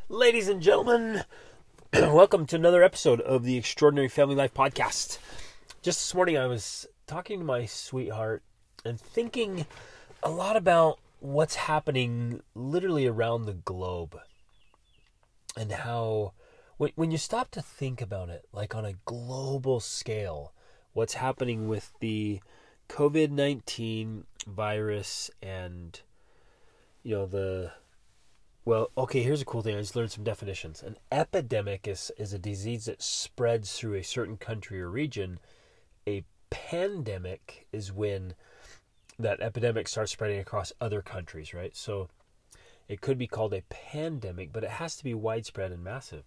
Ladies and gentlemen, welcome to another episode of the Extraordinary Family Life Podcast. Just this morning I was talking to my sweetheart and thinking a lot about what's happening literally around the globe. And how, when you stop to think about it, like on a global scale, what's happening with the COVID-19 virus and, here's a cool thing. I just learned some definitions. An epidemic is a disease that spreads through a certain country or region. A pandemic is when that epidemic starts spreading across other countries, right? So it could be called a pandemic, but it has to be widespread and massive.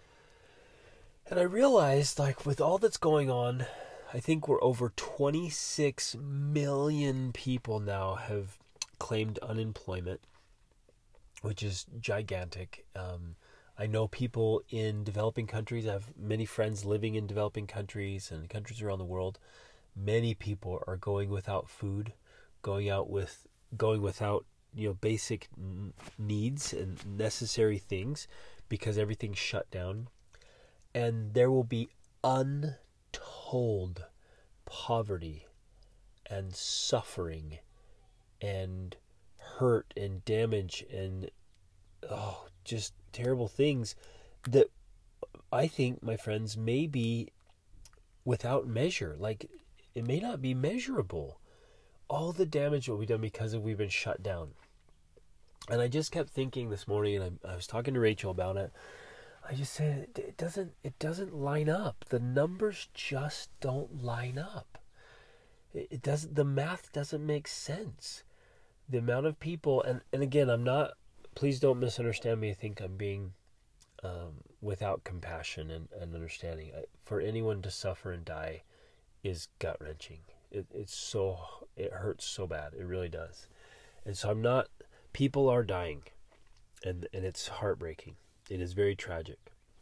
And I realized, with all that's going on, I think we're over 26 million people now have claimed unemployment, which is gigantic. I know people in developing countries. I have many friends living in developing countries and countries around the world. Many people are going without food, going without basic needs and necessary things because everything's shut down. And there will be untold poverty and suffering and hurt and damage and just terrible things that I think, my friends, may be without measure. It may not be measurable. All the damage will be done because we've been shut down. And I just kept thinking this morning, and I was talking to Rachel about it. I just said it doesn't line up. The numbers just don't line up. It doesn't. The math doesn't make sense. The amount of people, and again, please don't misunderstand me. I think I'm being without compassion and understanding. For anyone to suffer and die is gut-wrenching. It hurts so bad. It really does. And so people are dying, and it's heartbreaking. It is very tragic.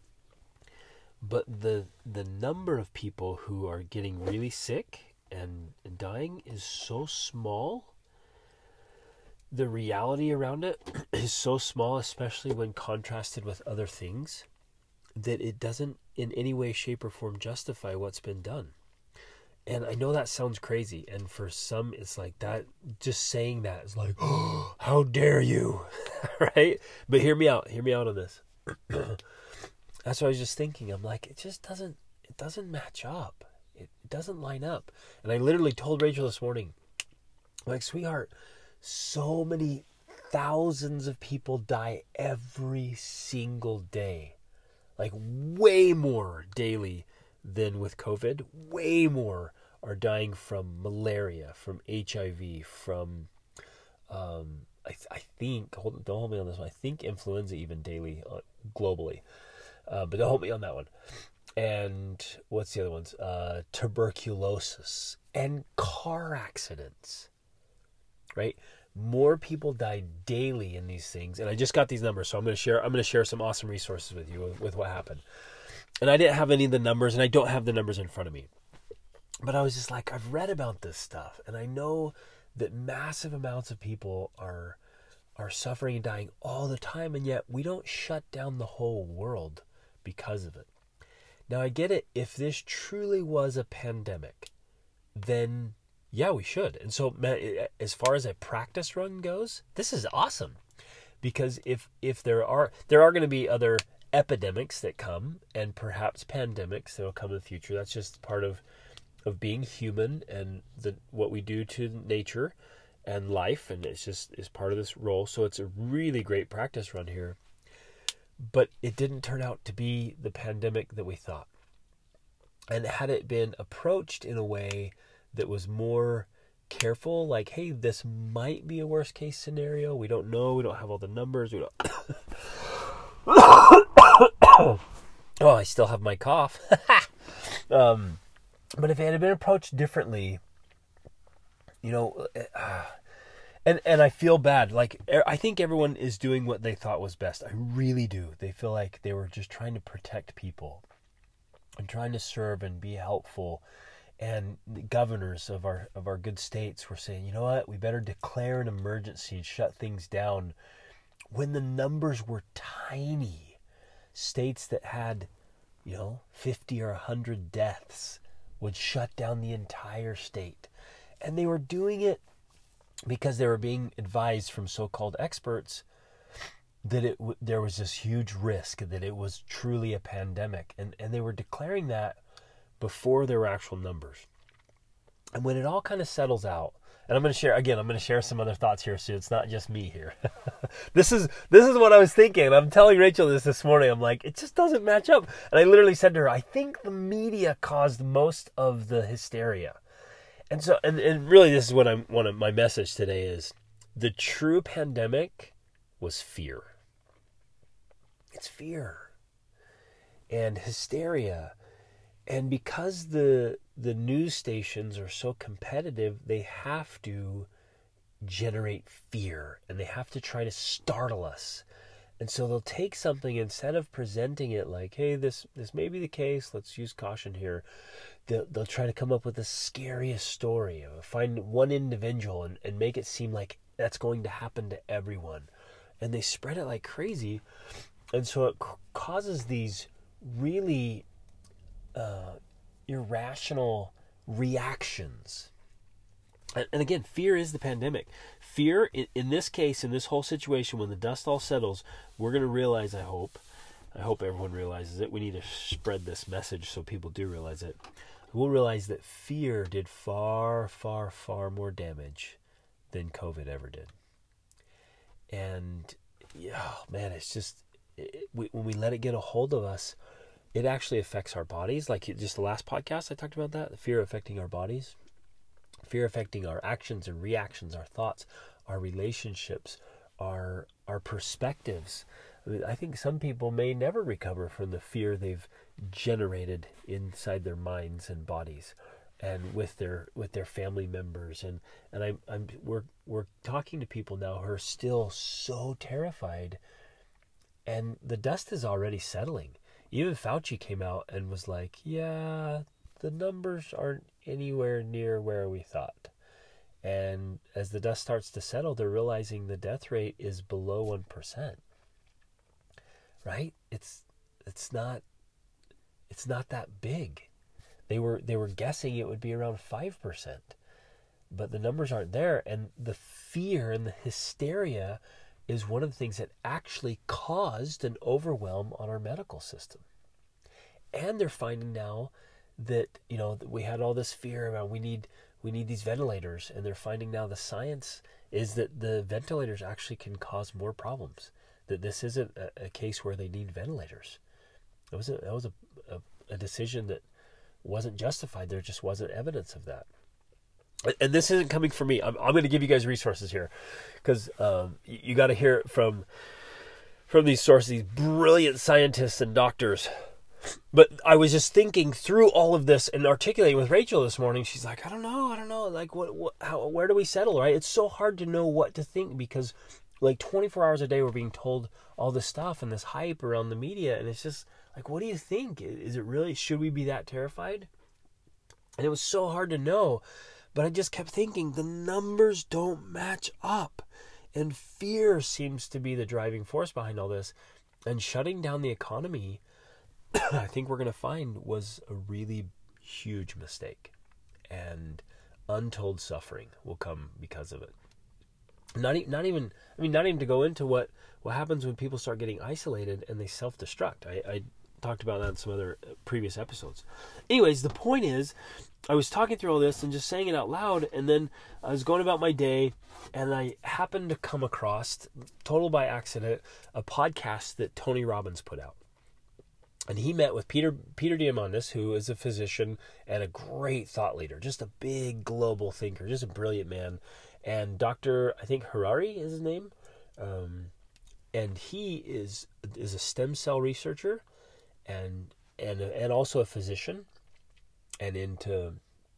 But the number of people who are getting really sick and dying is so small. The reality around it is so small, especially when contrasted with other things, that it doesn't in any way, shape, or form justify what's been done. And I know that sounds crazy, and for some it's like that, just saying that is like, oh, how dare you, right? But hear me out on this. That's what I was just thinking. I'm like, it doesn't match up. It doesn't line up. And I literally told Rachel this morning, like, sweetheart, so many thousands of people die every single day. Like, way more daily than with COVID. Way more are dying from malaria, from HIV, from, I think, don't hold me on this one, I think influenza even daily, globally. But don't hold me on that one. And what's the other ones? Tuberculosis and car accidents. Right? More people die daily in these things. And I just got these numbers, so I'm going to share some awesome resources with you with what happened. And I didn't have any of the numbers, and I don't have the numbers in front of me. But I was just like, I've read about this stuff, and I know that massive amounts of people are suffering and dying all the time, and yet we don't shut down the whole world because of it. Now, I get it. If this truly was a pandemic, then yeah, we should. And so, as far as a practice run goes, this is awesome. Because if there are going to be other epidemics that come, and perhaps pandemics that will come in the future. That's just part of being human and what we do to nature and life, and it's part of this role. So it's a really great practice run here. But it didn't turn out to be the pandemic that we thought. And had it been approached in a way that was more careful, like, hey, this might be a worst case scenario. We don't know. We don't have all the numbers. We don't. Oh, I still have my cough. But if it had been approached differently, and I feel bad. Like, I think everyone is doing what they thought was best. I really do. They feel like they were just trying to protect people and trying to serve and be helpful. And the governors of our good states were saying, you know what, we better declare an emergency and shut things down when the numbers were tiny. states that had, 50 or 100 deaths would shut down the entire state. And they were doing it because they were being advised from so-called experts that there was this huge risk, that it was truly a pandemic. And they were declaring that before there were actual numbers. And when it all kind of settles out, and I'm going to share some other thoughts here, so it's not just me here. This is what I was thinking. I'm telling Rachel this morning. I'm like, it just doesn't match up. And I literally said to her, I think the media caused most of the hysteria. And so, and really this is what my message today is. The true pandemic was fear. It's fear and hysteria. And because the news stations are so competitive, they have to generate fear and they have to try to startle us. And so they'll take something, instead of presenting it like, hey, this may be the case, let's use caution here. They'll try to come up with the scariest story, find one individual and make it seem like that's going to happen to everyone. And they spread it like crazy. And so it causes these really irrational reactions. And again, fear is the pandemic. Fear, in this case, in this whole situation, when the dust all settles, we're going to realize, I hope everyone realizes it. We need to spread this message so people do realize it. We'll realize that fear did far, far, far more damage than COVID ever did. And, man, it's just, when we let it get a hold of us, it actually affects our bodies. Like just the last podcast, I talked about that, the fear affecting our bodies, fear affecting our actions and reactions, our thoughts, our relationships, our perspectives. I think some people may never recover from the fear they've generated inside their minds and bodies, and with their family members. And we're talking to people now who are still so terrified, and the dust is already settling. Even Fauci came out and was like, yeah, the numbers aren't anywhere near where we thought. And as the dust starts to settle, they're realizing the death rate is below 1%. Right? It's not that big. They were guessing it would be around 5%. But the numbers aren't there, and the fear and the hysteria is one of the things that actually caused an overwhelm on our medical system. And they're finding now that, we had all this fear about we need these ventilators, and they're finding now the science is that the ventilators actually can cause more problems, that this isn't a case where they need ventilators. That was a decision that wasn't justified. There just wasn't evidence of that. And this isn't coming from me. I'm going to give you guys resources here, because you got to hear it from these sources, these brilliant scientists and doctors. But I was just thinking through all of this and articulating with Rachel this morning. She's like, I don't know. Like, where do we settle, right? It's so hard to know what to think, because like 24 hours a day we're being told all this stuff and this hype around the media. And it's just like, what do you think? Is it really, should we be that terrified? And it was so hard to know. But I just kept thinking, the numbers don't match up. And fear seems to be the driving force behind all this. And shutting down the economy, I think we're going to find, was a really huge mistake. And untold suffering will come because of it. Not even to go into what happens when people start getting isolated and they self-destruct. I talked about that in some other previous episodes. Anyways, the point is, I was talking through all this and just saying it out loud, and then I was going about my day, and I happened to come across, total by accident, a podcast that Tony Robbins put out. And he met with Peter Diamandis, who is a physician and a great thought leader, just a big global thinker, just a brilliant man. And Dr. I think Harari is his name, and he is a stem cell researcher, and also a physician, and into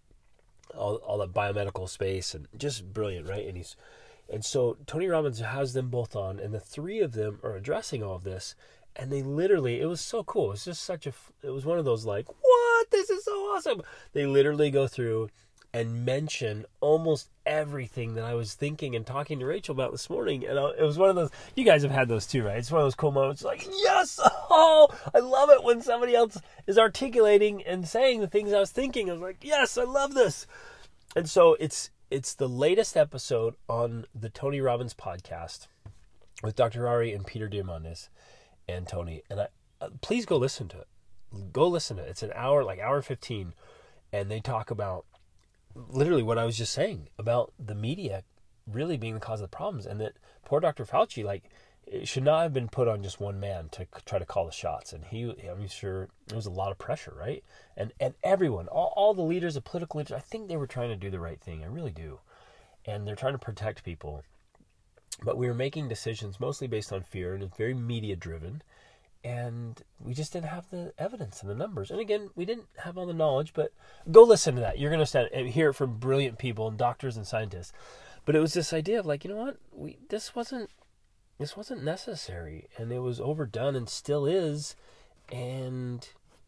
all the biomedical space, and just brilliant, right? And so Tony Robbins has them both on, and the three of them are addressing all of this, and they literally, it was so cool. It was just it was one of those like, what? This is so awesome. They literally go through and mention almost everything that I was thinking and talking to Rachel about this morning. And it was one of those, you guys have had those too, right? It's one of those cool moments like, yes, oh, I love it when somebody else is articulating and saying the things I was thinking. I was like, yes, I love this. And so it's the latest episode on the Tony Robbins podcast with Dr. Ari and Peter Diamandis and Tony. And please go listen to it. Go listen to it. It's an hour, like hour 15. And they talk about literally what I was just saying about the media really being the cause of the problems, and that poor Dr. Fauci, like, it should not have been put on just one man to try to call the shots. And I'm sure there was a lot of pressure, right? And everyone, all the leaders, the political leaders, I think they were trying to do the right thing. I really do. And they're trying to protect people. But we were making decisions mostly based on fear, and it's very media driven. And we just didn't have the evidence and the numbers. And again, we didn't have all the knowledge, but go listen to that. You're going to stand and hear it from brilliant people and doctors and scientists. But it was this idea of like, you know what? This wasn't necessary, and it was overdone and still is. And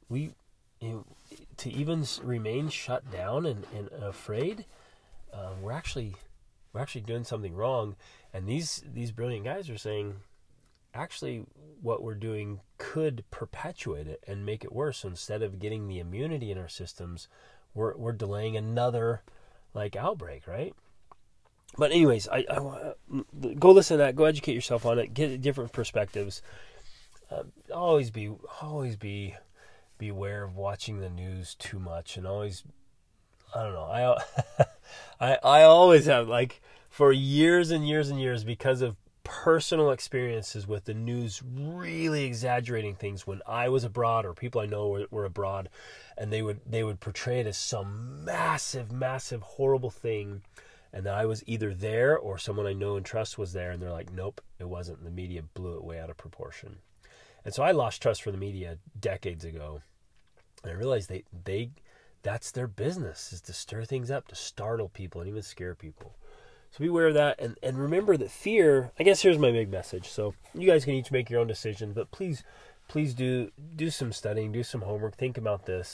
to even remain shut down and afraid, we're actually doing something wrong. And these brilliant guys are saying, actually, what we're doing could perpetuate it and make it worse. So instead of getting the immunity in our systems, we're delaying another like outbreak, right? But anyways, I go listen to that, go educate yourself on it, get different perspectives. Always be aware of watching the news too much, and always, I don't know, I always have, like, for years and years and years, because of personal experiences with the news really exaggerating things when I was abroad, or people I know were abroad, and they would portray it as some massive, massive, horrible thing, and that I was either there or someone I know and trust was there, and they're like, nope, it wasn't. The media blew it way out of proportion. And so I lost trust for the media decades ago, and I realized that's their business, is to stir things up, to startle people and even scare people. So be aware of that, and remember that fear, I guess here's my big message. So you guys can each make your own decision, but please do some studying, do some homework, think about this.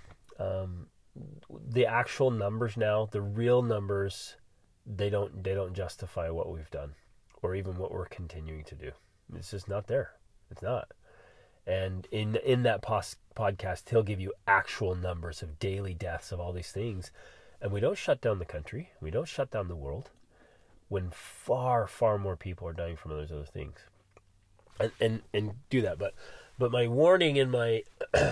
The actual numbers now, the real numbers, they don't justify what we've done or even what we're continuing to do. It's just not there. It's not. And in that podcast, he'll give you actual numbers of daily deaths of all these things. And we don't shut down the country. We don't shut down the world, when far, far more people are dying from those other things. And do that. But my warning and my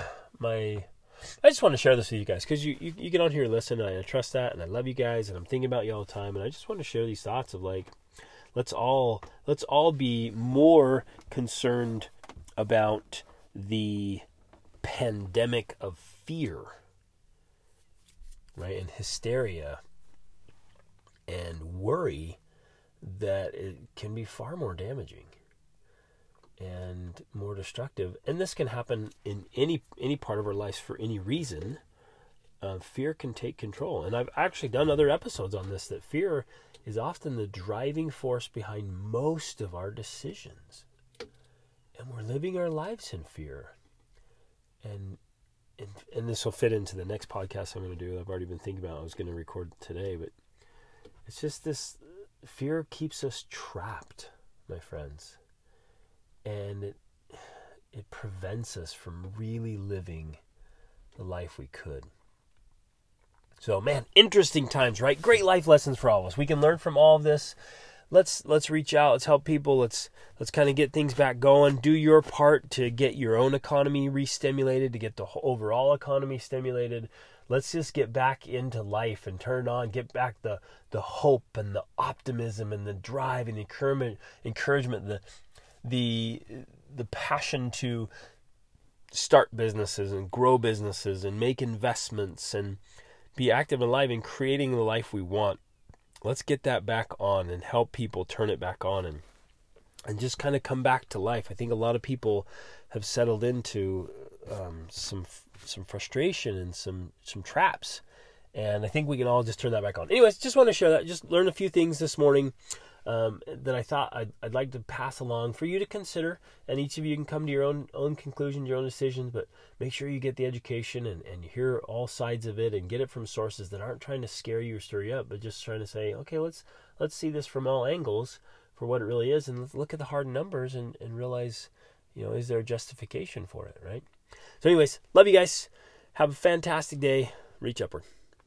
I just want to share this with you guys, because you get on here and listen, and I trust that, and I love you guys, and I'm thinking about you all the time, and I just want to share these thoughts of like, let's all be more concerned about the pandemic of fear, right, and hysteria and worry, that it can be far more damaging and more destructive. And this can happen in any part of our lives for any reason. Fear can take control. And I've actually done other episodes on this, that fear is often the driving force behind most of our decisions. And we're living our lives in fear. And this will fit into the next podcast I'm going to do. I've already been thinking about it. I was going to record today, but it's just this fear keeps us trapped, my friends. And it prevents us from really living the life we could. So, man, interesting times, right? Great life lessons for all of us. We can learn from all of this. Let's reach out. Let's help people. Let's kind of get things back going. Do your part to get your own economy re-stimulated, to get the overall economy stimulated. Let's just get back into life and turn on, get back the hope and the optimism and the drive and the encouragement, the passion to start businesses and grow businesses and make investments and be active and alive in creating the life we want. Let's get that back on and help people turn it back on and just kind of come back to life. I think a lot of people have settled into some frustration and some traps. And I think we can all just turn that back on. Anyways, just want to share that. Just learn a few things this morning. that I thought I'd like to pass along for you to consider, and each of you can come to your own conclusions, your own decisions, but make sure you get the education and hear all sides of it and get it from sources that aren't trying to scare you or stir you up, but just trying to say, okay, let's see this from all angles for what it really is, and let's look at the hard numbers and realize, is there a justification for it, right? So anyways, love you guys. Have a fantastic day. Reach upward.